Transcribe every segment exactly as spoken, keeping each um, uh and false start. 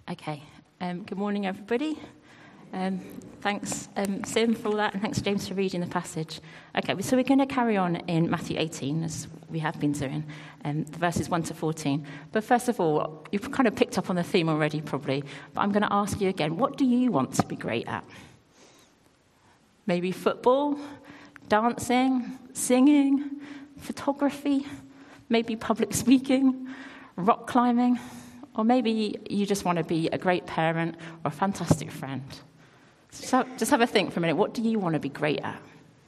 Okay, um, good morning, everybody. Um, thanks, um, Sim, for all that, and thanks, James, for reading the passage. Okay, so we're going to carry on in Matthew eighteen, as we have been doing, um, the verses one to fourteen. But first of all, you've kind of picked up on the theme already, probably, but I'm going to ask you again, what do you want to be great at? Maybe football, dancing, singing, photography, maybe public speaking, rock climbing, or maybe you just want to be a great parent or a fantastic friend. So just have a think for a minute. What do you want to be great at?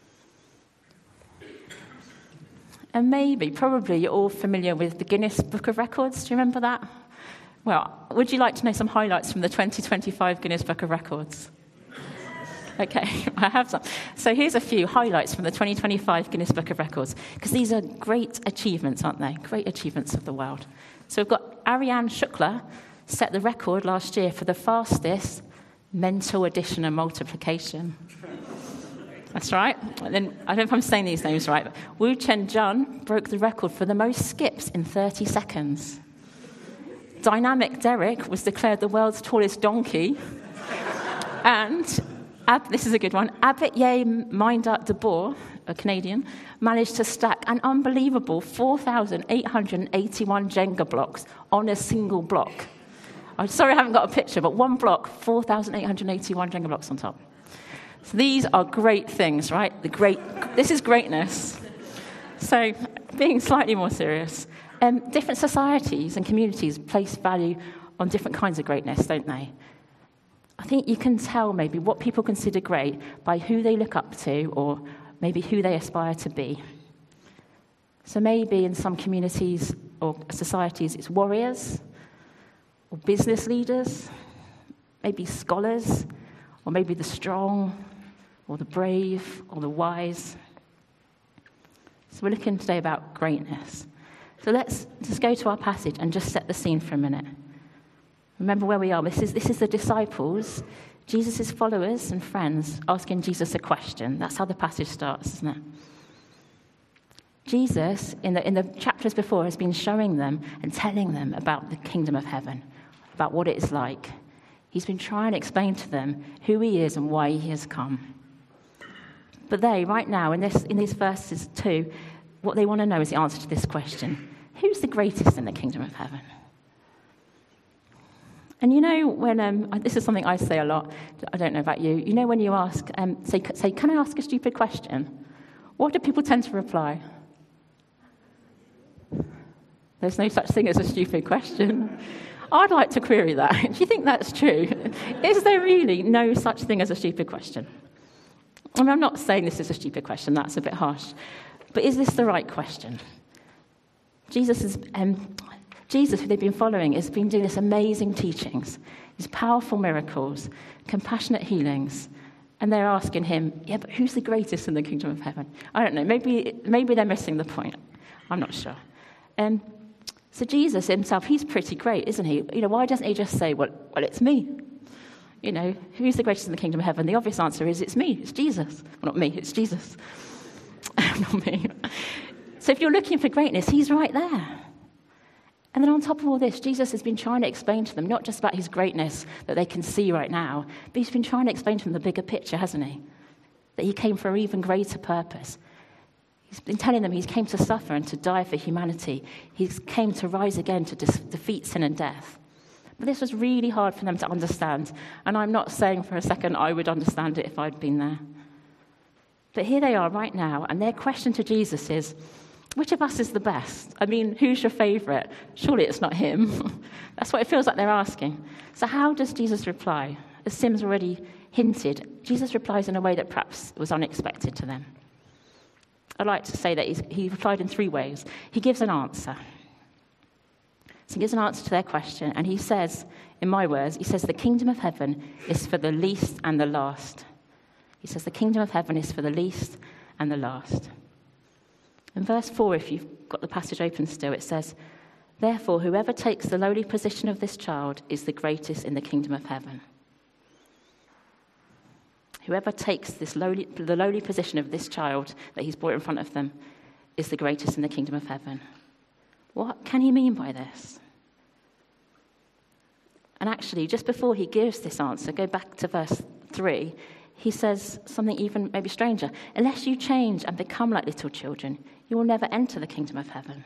And maybe, probably, you're all familiar with the Guinness Book of Records. Do you remember that? Well, would you like to know some highlights from the twenty twenty-five Guinness Book of Records? Okay, I have some. So here's a few highlights from the twenty twenty-five Guinness Book of Records, because these are great achievements, aren't they? Great achievements of the world. So we've got Ariane Shukla set the record last year for the fastest mental addition and multiplication. That's right. And then, I don't know if I'm saying these names right, but Wu Chen Jun broke the record for the most skips in thirty seconds. Dynamic Derek was declared the world's tallest donkey. And Ab, this is a good one. Abitye Mindat de Boer, a Canadian, managed to stack an unbelievable four thousand eight hundred eighty-one Jenga blocks on a single block. I'm sorry I haven't got a picture, but one block, four thousand eight hundred eighty-one Jenga blocks on top. So these are great things, right? The great. This is greatness. So being slightly more serious, um, different societies and communities place value on different kinds of greatness, don't they? I think you can tell maybe what people consider great by who they look up to or maybe who they aspire to be. So maybe in some communities or societies it's warriors or business leaders, maybe scholars, or maybe the strong or the brave or the wise. So we're looking today about greatness. So let's just go to our passage and just set the scene for a minute. Remember where we are. This is, this is the disciples, Jesus' followers and friends, asking Jesus a question. That's how the passage starts, isn't it? Jesus, in the, in the chapters before, has been showing them and telling them about the kingdom of heaven, about what it is like. He's been trying to explain to them who he is and why he has come. But they, right now, in, this, in these verses too, what they want to know is the answer to this question. Who's the greatest in the kingdom of heaven? And you know, when um, this is something I say a lot, I don't know about you, you know when you ask, um, say, say, can I ask a stupid question? What do people tend to reply? There's no such thing as a stupid question. I'd like to query that. Do you think that's true? Is there really no such thing as a stupid question? I mean, I'm not saying this is a stupid question, that's a bit harsh. But is this the right question? Jesus is... Um, Jesus, who they've been following, has been doing this amazing teachings, these powerful miracles, compassionate healings, and they're asking him, yeah, but who's the greatest in the kingdom of heaven? I don't know, maybe maybe they're missing the point. I'm not sure. Um, so Jesus himself, he's pretty great, isn't he? You know, why doesn't he just say, well, well, it's me? You know, who's the greatest in the kingdom of heaven? The obvious answer is, it's me, it's Jesus. Well, not me, it's Jesus. Not me. So if you're looking for greatness, he's right there. And then on top of all this, Jesus has been trying to explain to them not just about his greatness that they can see right now, but he's been trying to explain to them the bigger picture, hasn't he? That he came for an even greater purpose. He's been telling them he came to suffer and to die for humanity. He came to rise again to dis- defeat sin and death. But this was really hard for them to understand. And I'm not saying for a second I would understand it if I'd been there. But here they are right now, and their question to Jesus is, which of us is the best? I mean, who's your favourite? Surely it's not him. That's what it feels like they're asking. So how does Jesus reply? As Sim's already hinted, Jesus replies in a way that perhaps was unexpected to them. I'd like to say that he's, he replied in three ways. He gives an answer. So he gives an answer to their question, and he says, in my words, he says, the kingdom of heaven is for the least and the last. He says, the kingdom of heaven is for the least and the last. In verse four, if you've got the passage open still, it says, therefore, whoever takes the lowly position of this child is the greatest in the kingdom of heaven. Whoever takes this lowly, the lowly position of this child that he's brought in front of them is the greatest in the kingdom of heaven. What can he mean by this? And actually, just before he gives this answer, go back to verse three, he says something even maybe stranger. Unless you change and become like little children, you will never enter the kingdom of heaven.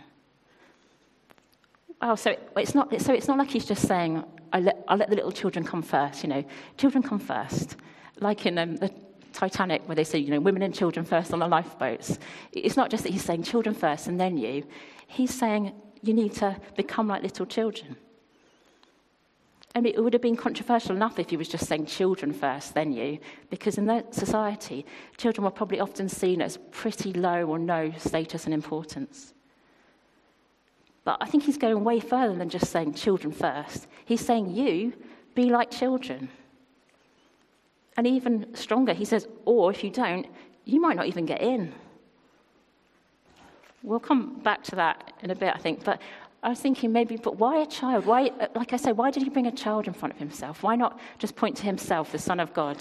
Oh, so it's not, so it's not like he's just saying, I let, I'll let the little children come first, you know. Children come first. Like in um, the Titanic, where they say, you know, women and children first on the lifeboats. It's not just that he's saying children first and then you. He's saying you need to become like little children. I mean, it would have been controversial enough if he was just saying children first, then you, because in that society, children were probably often seen as pretty low or no status and importance. But I think he's going way further than just saying children first. He's saying you, be like children. And even stronger, he says, or if you don't, you might not even get in. We'll come back to that in a bit, I think. But I was thinking maybe, but why a child? Why, like I say, why did he bring a child in front of himself? Why not just point to himself, the Son of God?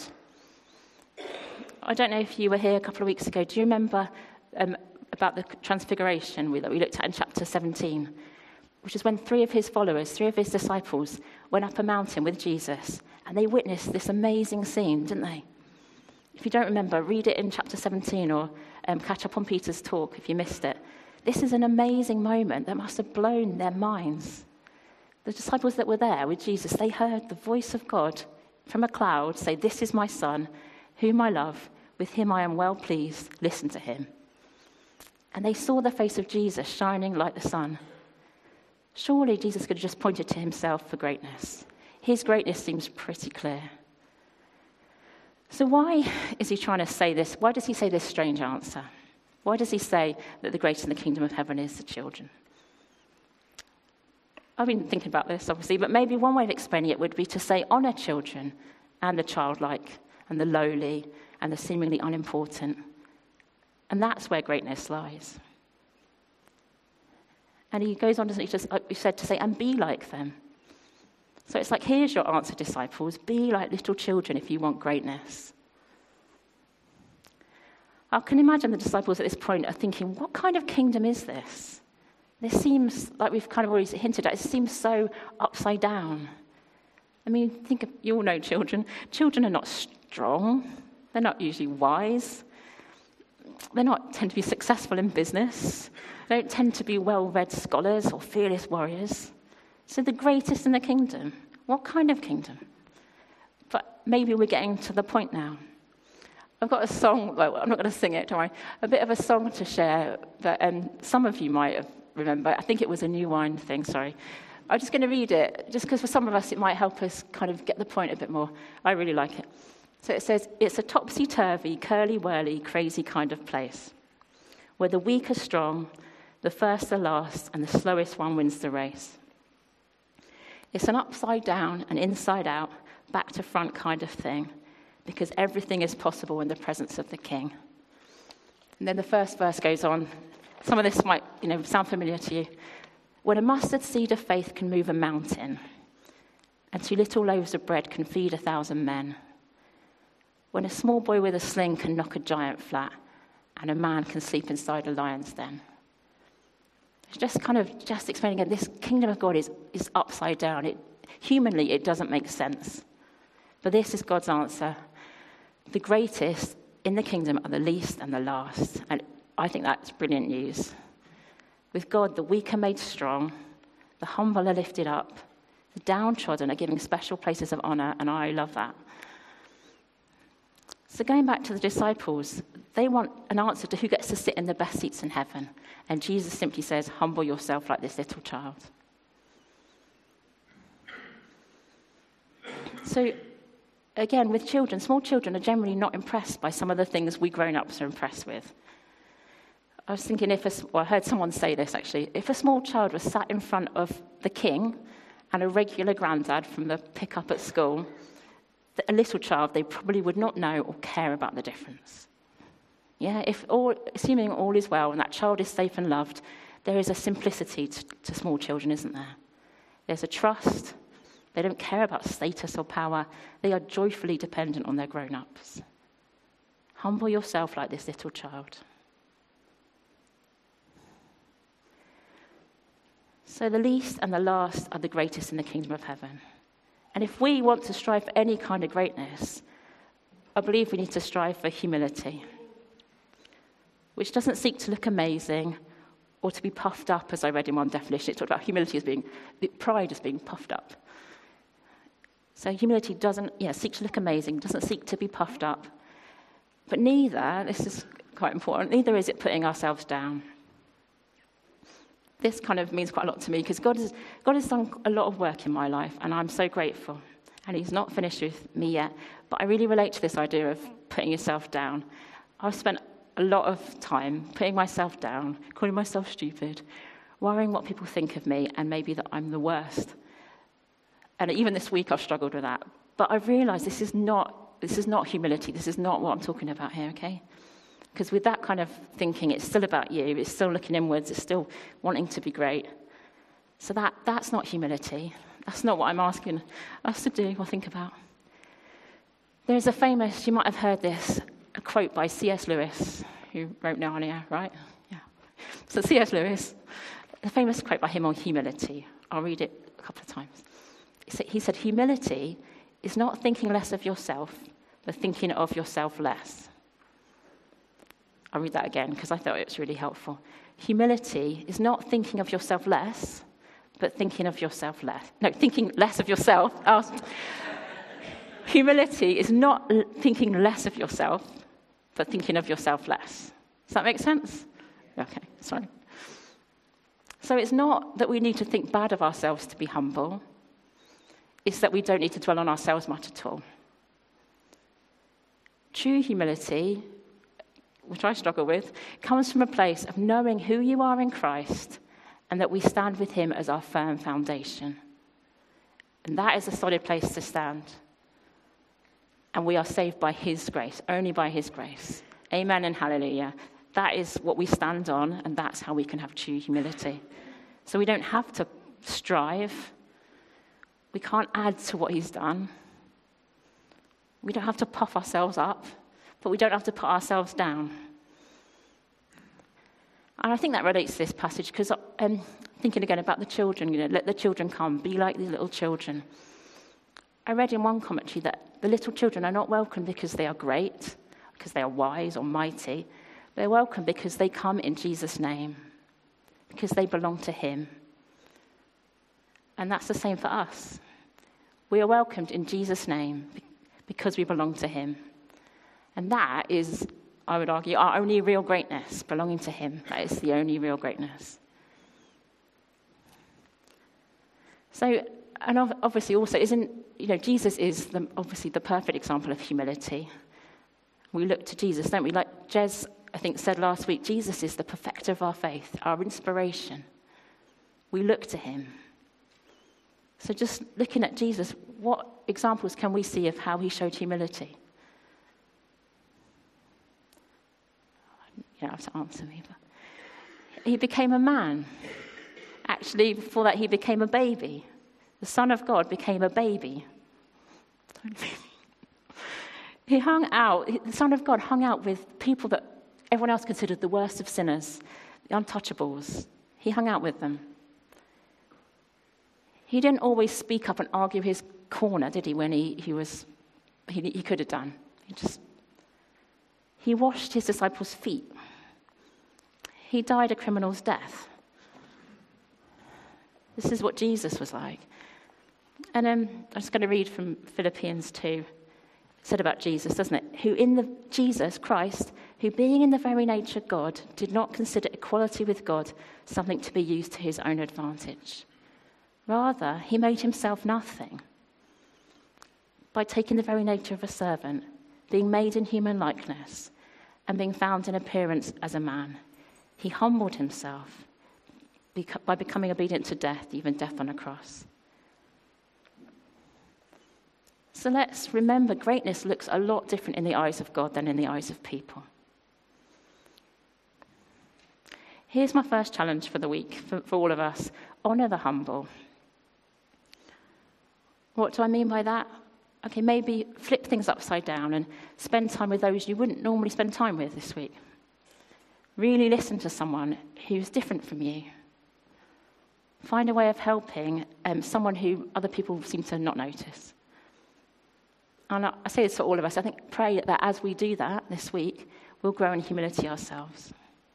I don't know if you were here a couple of weeks ago. Do you remember um, about the transfiguration that we looked at in chapter seventeen? Which is when three of his followers, three of his disciples, went up a mountain with Jesus, and they witnessed this amazing scene, didn't they? If you don't remember, read it in chapter seventeen or um, catch up on Peter's talk if you missed it. This is an amazing moment that must have blown their minds. The disciples that were there with Jesus, they heard the voice of God from a cloud say, "This is my son, whom I love. With him I am well pleased. Listen to him." And they saw the face of Jesus shining like the sun. Surely Jesus could have just pointed to himself for greatness. His greatness seems pretty clear. So why is he trying to say this? Why does he say this strange answer? Why does he say that the greatest in the kingdom of heaven is the children? I've been thinking about this, obviously, but maybe one way of explaining it would be to say honour children and the childlike and the lowly and the seemingly unimportant. And that's where greatness lies. And he goes on, to, just, like we said, to say, and be like them. So it's like, here's your answer, disciples. Be like little children if you want greatness. I can imagine the disciples at this point are thinking, what kind of kingdom is this? This seems, like we've kind of already hinted at, it seems so upside down. I mean, think of, you all know children. Children are not strong. They're not usually wise. They not tend to be successful in business. They don't tend to be well-read scholars or fearless warriors. So the greatest in the kingdom. What kind of kingdom? But maybe we're getting to the point now. I've got a song, well, I'm not going to sing it, don't worry, a bit of a song to share that um, some of you might have remembered. I think it was a New Wine thing, sorry. I'm just going to read it, just because for some of us it might help us kind of get the point a bit more. I really like it. So it says, it's a topsy-turvy, curly-whirly, crazy kind of place, where the weak are strong, the first are last, and the slowest one wins the race. It's an upside-down and inside-out, back-to-front kind of thing, because everything is possible in the presence of the King. And then the first verse goes on. Some of this might, you know, sound familiar to you. When a mustard seed of faith can move a mountain, and two little loaves of bread can feed a thousand men. When a small boy with a sling can knock a giant flat, and a man can sleep inside a lion's den. It's just kind of just explaining again, this kingdom of God is, is upside down. It, humanly, it doesn't make sense. But this is God's answer. The greatest in the kingdom are the least and the last. And I think that's brilliant news. With God, the weak are made strong, the humble are lifted up, the downtrodden are given special places of honour, and I love that. So going back to the disciples, they want an answer to who gets to sit in the best seats in heaven. And Jesus simply says, humble yourself like this little child. So again, with children, small children are generally not impressed by some of the things we grown-ups are impressed with. I was thinking if, a, well, I heard someone say this actually, if a small child was sat in front of the king and a regular granddad from the pickup at school, a little child, they probably would not know or care about the difference. Yeah, if all, assuming all is well and that child is safe and loved, there is a simplicity to, to small children, isn't there? There's a trust. They don't care about status or power. They are joyfully dependent on their grown-ups. Humble yourself like this little child. So the least and the last are the greatest in the kingdom of heaven. And if we want to strive for any kind of greatness, I believe we need to strive for humility, which doesn't seek to look amazing or to be puffed up, as I read in one definition. It talked about humility as being, pride as being puffed up. So humility doesn't yeah, seek to look amazing, doesn't seek to be puffed up. But neither, this is quite important, neither is it putting ourselves down. This kind of means quite a lot to me because God has, God has done a lot of work in my life, and I'm so grateful. And he's not finished with me yet. But I really relate to this idea of putting yourself down. I've spent a lot of time putting myself down, calling myself stupid, worrying what people think of me, and maybe that I'm the worst. And even this week I've struggled with that. But I've realised this is not this is not humility. This is not what I'm talking about here, okay? Because with that kind of thinking, it's still about you. It's still looking inwards. It's still wanting to be great. So that that's not humility. That's not what I'm asking us to do or think about. There's a famous, you might have heard this, a quote by C S Lewis, who wrote Narnia, right? Yeah. So C S Lewis, a famous quote by him on humility. I'll read it a couple of times. He said, humility is not thinking less of yourself, but thinking of yourself less. I'll read that again because I thought it was really helpful. Humility is not thinking of yourself less, but thinking of yourself less. No, thinking less of yourself. Oh. Humility is not thinking less of yourself, but thinking of yourself less. Does that make sense? Okay, sorry. So it's not that we need to think bad of ourselves to be humble. It's that we don't need to dwell on ourselves much at all. True humility, which I struggle with, comes from a place of knowing who you are in Christ and that we stand with him as our firm foundation. And that is a solid place to stand. And we are saved by his grace, only by his grace. Amen and hallelujah. That is what we stand on, and that's how we can have true humility. So we don't have to strive. We can't add to what he's done. We don't have to puff ourselves up, but we don't have to put ourselves down. And I think that relates to this passage because I'm thinking again about the children, you know, let the children come, be like these little children. I read in one commentary that the little children are not welcome because they are great, because they are wise or mighty. They're welcome because they come in Jesus' name, because they belong to him. And that's the same for us. We are welcomed in Jesus' name because we belong to him. And that is, I would argue, our only real greatness, belonging to him. That is the only real greatness. So, and obviously also, isn't, you know, Jesus is the, obviously the perfect example of humility. We look to Jesus, don't we? Like Jez, I think, said last week, Jesus is the perfecter of our faith, our inspiration. We look to him. So just looking at Jesus, what examples can we see of how he showed humility? You don't have to answer me, but he became a man. Actually, before that, he became a baby. The Son of God became a baby. He hung out, the Son of God hung out with people that everyone else considered the worst of sinners, the untouchables. He hung out with them. He didn't always speak up and argue his corner, did he, when he, he was, he, he could have done. He just, he washed his disciples' feet. He died a criminal's death. This is what Jesus was like. And um, I'm just going to read from Philippians two. It said about Jesus, doesn't it? Who in the, Jesus, Christ, who being in the very nature God, did not consider equality with God something to be used to his own advantage. Rather, he made himself nothing by taking the very nature of a servant, being made in human likeness, and being found in appearance as a man. He humbled himself by becoming obedient to death, even death on a cross. So let's remember, greatness looks a lot different in the eyes of God than in the eyes of people. Here's my first challenge for the week, for, for all of us. Honour the humble. What do I mean by that? Okay, maybe flip things upside down and spend time with those you wouldn't normally spend time with this week. Really listen to someone who's different from you. Find a way of helping um, someone who other people seem to not notice. And I, I say this to all of us. I think pray that as we do that this week, we'll grow in humility ourselves.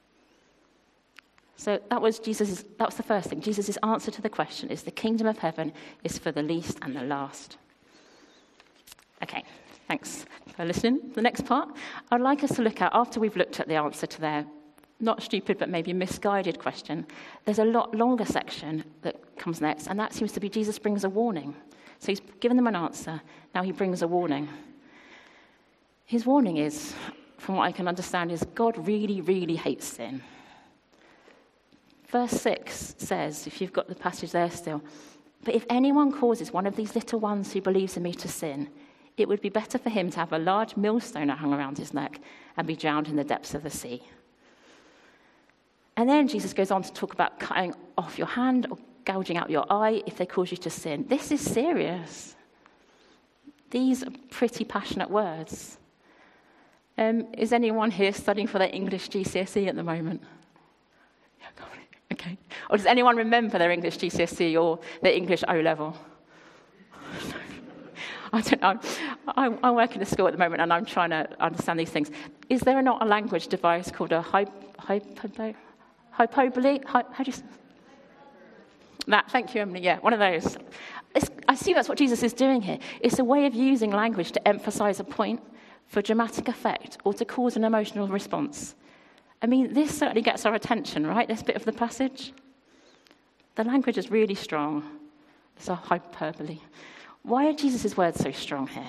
So that was Jesus', that was the first thing. Jesus' answer to the question is the kingdom of heaven is for the least and the last. Okay, thanks for listening. The next part, I'd like us to look at, after we've looked at the answer to their not stupid but maybe misguided question, there's a lot longer section that comes next, and that seems to be Jesus brings a warning. So he's given them an answer, now he brings a warning. His warning is, from what I can understand, is God really, really hates sin. Verse six says, if you've got the passage there still, but if anyone causes one of these little ones who believes in me to sin, it would be better for him to have a large millstone hung around his neck and be drowned in the depths of the sea. And then Jesus goes on to talk about cutting off your hand or gouging out your eye if they cause you to sin. This is serious. These are pretty passionate words. Um, is anyone here studying for their English G C S E at the moment? Yeah, go on. Okay. Or does anyone remember their English G C S E or their English O-level? I don't know. I, I work in a school at the moment and I'm trying to understand these things. Is there not a language device called a hy, hypo, hyperbole? Hy, how do you say that? Thank you, Emily. Yeah, one of those. It's, I see that's what Jesus is doing here. It's a way of using language to emphasize a point for dramatic effect or to cause an emotional response. I mean, this certainly gets our attention, right? This bit of the passage. The language is really strong. It's a hyperbole. Why are Jesus' words so strong here?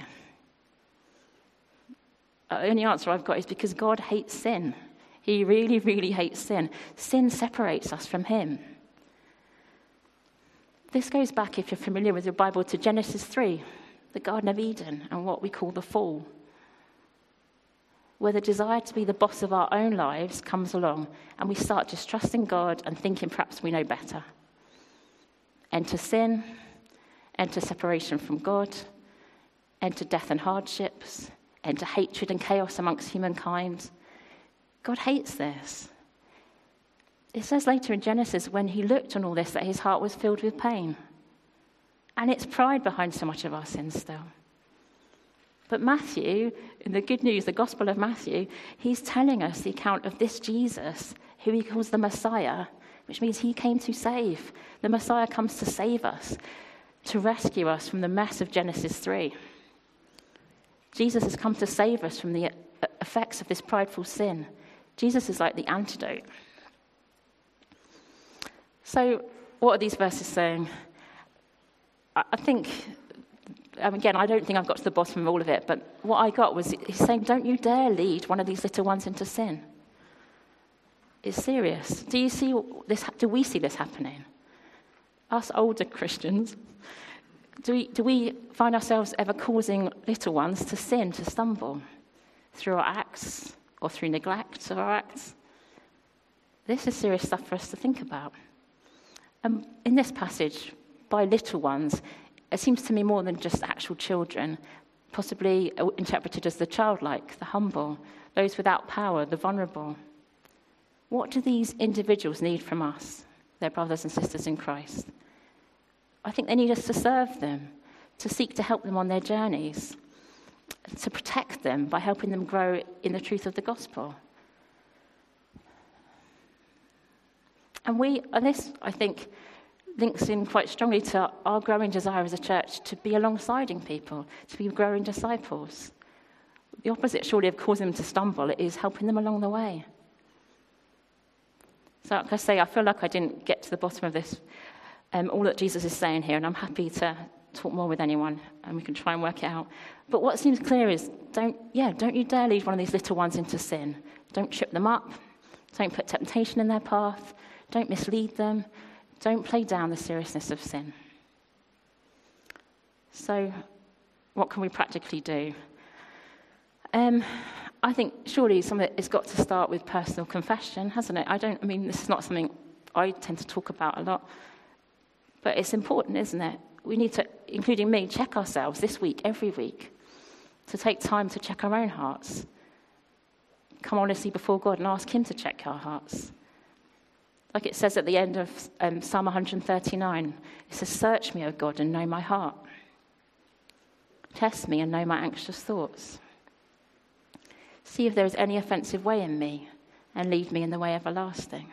Uh, the only answer I've got is because God hates sin. He really, really hates sin. Sin separates us from him. This goes back, if you're familiar with your Bible, to Genesis three, the Garden of Eden, and what we call the fall, where the desire to be the boss of our own lives comes along and we start distrusting God and thinking perhaps we know better. Enter sin, enter separation from God, enter death and hardships, enter hatred and chaos amongst humankind. God hates this. It says later in Genesis, when he looked on all this, that his heart was filled with pain. And it's pride behind so much of our sin still. But Matthew, in the good news, the Gospel of Matthew, he's telling us the account of this Jesus, who he calls the Messiah, which means he came to save. The Messiah comes to save us, to rescue us from the mess of Genesis three. Jesus has come to save us from the effects of this prideful sin. Jesus is like the antidote. So, what are these verses saying? I think, again, I don't think I've got to the bottom of all of it, but what I got was he's saying, don't you dare lead one of these little ones into sin. It's serious. Do you see this? Do we see this happening? Us older Christians, do we, do we find ourselves ever causing little ones to sin, to stumble, through our acts or through neglect of our acts? This is serious stuff for us to think about. Um, in this passage, by little ones, it seems to me more than just actual children, possibly interpreted as the childlike, the humble, those without power, the vulnerable. What do these individuals need from us, their brothers and sisters in Christ? I think they need us to serve them, to seek to help them on their journeys, to protect them by helping them grow in the truth of the gospel. And we, and this, I think, links in quite strongly to our growing desire as a church to be alongside people, to be growing disciples. The opposite, surely, of causing them to stumble is helping them along the way. So, like I say, I feel like I didn't get to the bottom of this, um, all that Jesus is saying here, and I'm happy to talk more with anyone, and we can try and work it out. But what seems clear is, don't, yeah, don't you dare lead one of these little ones into sin. Don't trip them up. Don't put temptation in their path. Don't mislead them. Don't play down the seriousness of sin. So, what can we practically do? Um, I think surely some of it has got to start with personal confession, hasn't it? I don't. I mean, this is not something I tend to talk about a lot, but it's important, isn't it? We need to, including me, check ourselves this week, every week, to take time to check our own hearts. Come honestly before God and ask him to check our hearts. Like it says at the end of um, Psalm one thirty-nine, it says, "Search me, O God, and know my heart. Test me and know my anxious thoughts. See if there is any offensive way in me, and lead me in the way everlasting."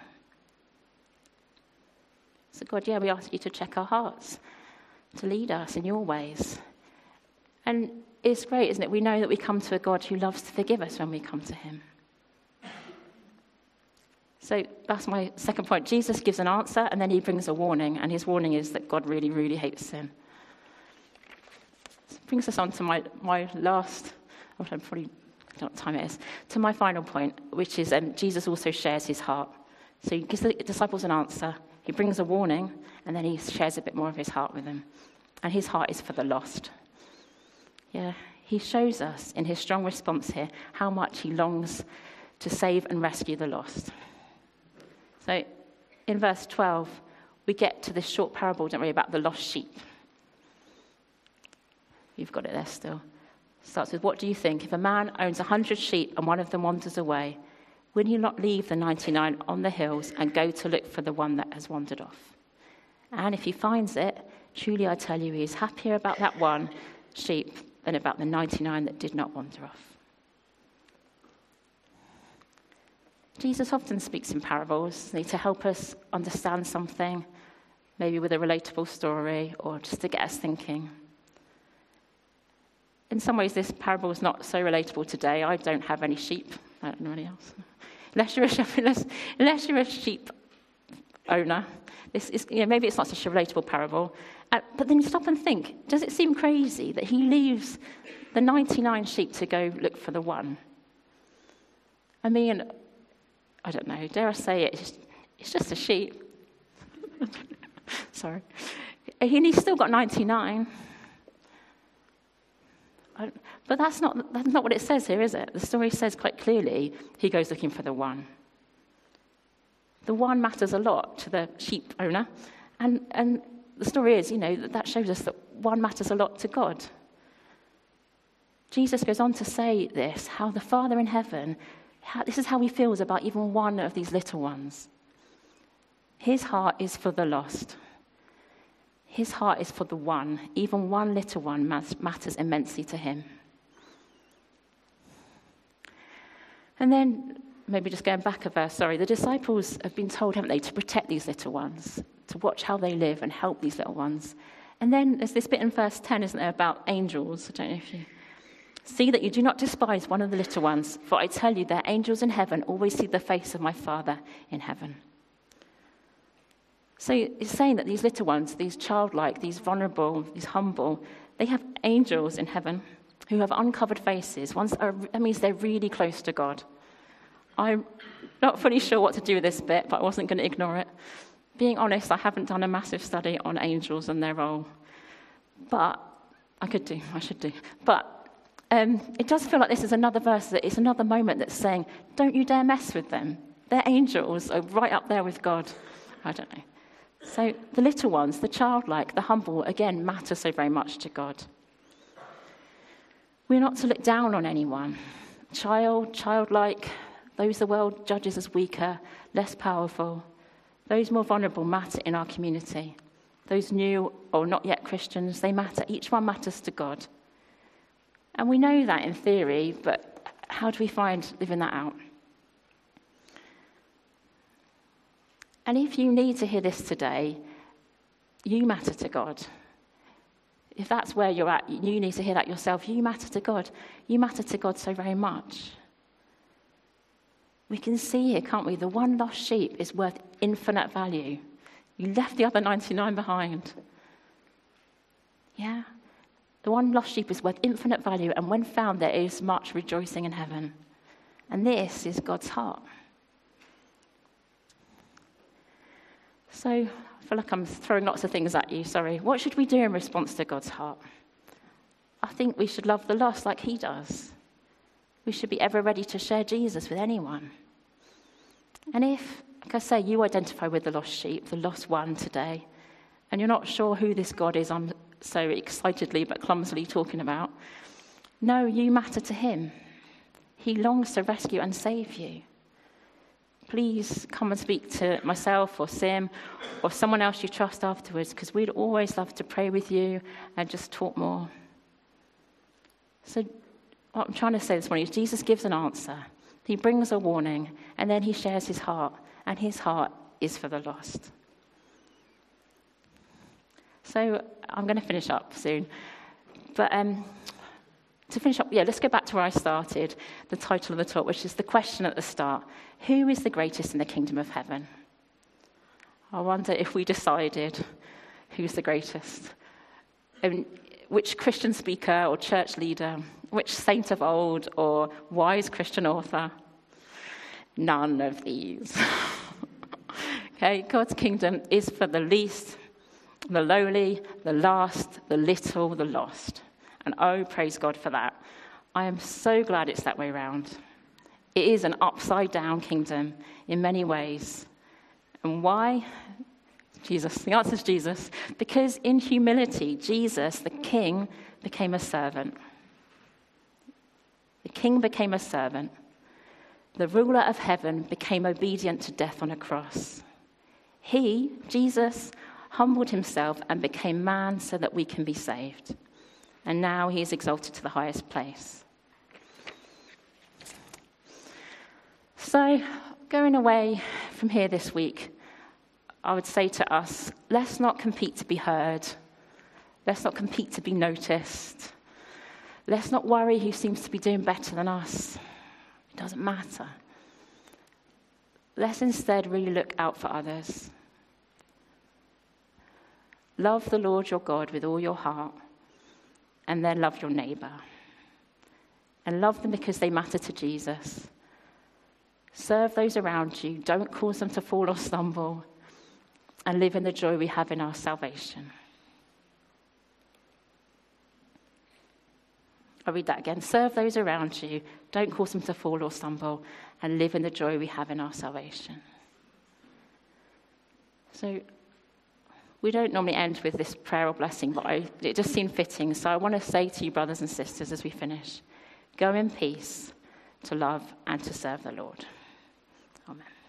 So God, yeah, we ask you to check our hearts, to lead us in your ways. And it's great, isn't it? We know that we come to a God who loves to forgive us when we come to him. So that's my second point. Jesus gives an answer, and then he brings a warning, and his warning is that God really, really hates sin. This brings us on to my, my last, oh, I probably don't know what time it is, to my final point, which is um, Jesus also shares his heart. So he gives the disciples an answer, he brings a warning, and then he shares a bit more of his heart with them. And his heart is for the lost. Yeah, he shows us in his strong response here how much he longs to save and rescue the lost. So in verse twelve, we get to this short parable, don't we, about the lost sheep. You've got it there still. It starts with, "What do you think? If a man owns a hundred sheep and one of them wanders away, will he not leave the ninety-nine on the hills and go to look for the one that has wandered off? And if he finds it, truly I tell you, he is happier about that one sheep than about the ninety-nine that did not wander off." Jesus often speaks in parables to help us understand something, maybe with a relatable story or just to get us thinking. In some ways, this parable is not so relatable today. I don't have any sheep. I don't know any else. Unless you're a shepherd, unless, unless you're a sheep owner, this is, you know, maybe it's not such a relatable parable. Uh, but then you stop and think, does it seem crazy that he leaves the ninety-nine sheep to go look for the one? I mean, I don't know, dare I say it, it's just, it's just a sheep. Sorry. And he's still got ninety-nine. I, but that's not, that's not what it says here, is it? The story says quite clearly he goes looking for the one. The one matters a lot to the sheep owner. And, and the story is, you know, that, that shows us that one matters a lot to God. Jesus goes on to say this, how the Father in heaven, how, this is how he feels about even one of these little ones. His heart is for the lost. His heart is for the one. Even one little one matters immensely to him. And then, maybe just going back a verse, sorry, the disciples have been told, haven't they, to protect these little ones, to watch how they live and help these little ones. And then there's this bit in verse ten, isn't there, about angels. I don't know if you... "See that you do not despise one of the little ones, for I tell you, their angels in heaven always see the face of my Father in heaven." So it's saying that these little ones, these childlike, these vulnerable, these humble, they have angels in heaven who have uncovered faces. Ones are, that means they're really close to God. I'm not fully sure what to do with this bit, but I wasn't going to ignore it. Being honest, I haven't done a massive study on angels and their role. But I could do, I should do. But um, it does feel like this is another verse, that it's another moment that's saying, don't you dare mess with them. Their angels are right up there with God. I don't know. So the little ones, the childlike, the humble, again, matter so very much to God. We're not to look down on anyone. Child, childlike, those the world judges as weaker, less powerful, those more vulnerable matter in our community. Those new or not yet Christians, they matter. Each one matters to God. And we know that in theory, but how do we find living that out? And if you need to hear this today, you matter to God. If that's where you're at, you need to hear that yourself. You matter to God. You matter to God so very much. We can see here, can't we? The one lost sheep is worth infinite value. You left the other ninety-nine behind. Yeah? The one lost sheep is worth infinite value, and when found, there is much rejoicing in heaven. And this is God's heart. So, I feel like I'm throwing lots of things at you, sorry. What should we do in response to God's heart? I think we should love the lost like he does. We should be ever ready to share Jesus with anyone. And if, like I say, you identify with the lost sheep, the lost one today, and you're not sure who this God is I'm so excitedly but clumsily talking about, no, you matter to him. He longs to rescue and save you. please come and speak to myself or Sim or someone else you trust afterwards, because we'd always love to pray with you and just talk more. So what I'm trying to say this morning is Jesus gives an answer. He brings a warning, and then he shares his heart, and his heart is for the lost. So I'm going to finish up soon. But um, to finish up, yeah, let's go back to where I started, the title of the talk, which is the question at the start. Who is the greatest in the kingdom of heaven? I wonder if we decided who's the greatest. And which Christian speaker or church leader, which saint of old or wise Christian author? None of these. Okay, God's kingdom is for the least, the lowly, the last, the little, the lost. And oh, praise God for that. I am so glad it's that way around. It is an upside-down kingdom in many ways. And why? Jesus. The answer is Jesus. Because in humility, Jesus, the king, became a servant. The king became a servant. The ruler of heaven became obedient to death on a cross. He, Jesus, humbled himself and became man so that we can be saved. And now he is exalted to the highest place. So, going away from here this week, I would say to us, let's not compete to be heard. Let's not compete to be noticed. Let's not worry who seems to be doing better than us. It doesn't matter. Let's instead really look out for others. Love the Lord your God with all your heart, and then love your neighbour. And love them because they matter to Jesus. Serve those around you. Don't cause them to fall or stumble. And live in the joy we have in our salvation. I'll read that again. Serve those around you. Don't cause them to fall or stumble. And live in the joy we have in our salvation. So, we don't normally end with this prayer or blessing, but I, it just seemed fitting. So I want to say to you, brothers and sisters, as we finish, go in peace to love and to serve the Lord. Amen.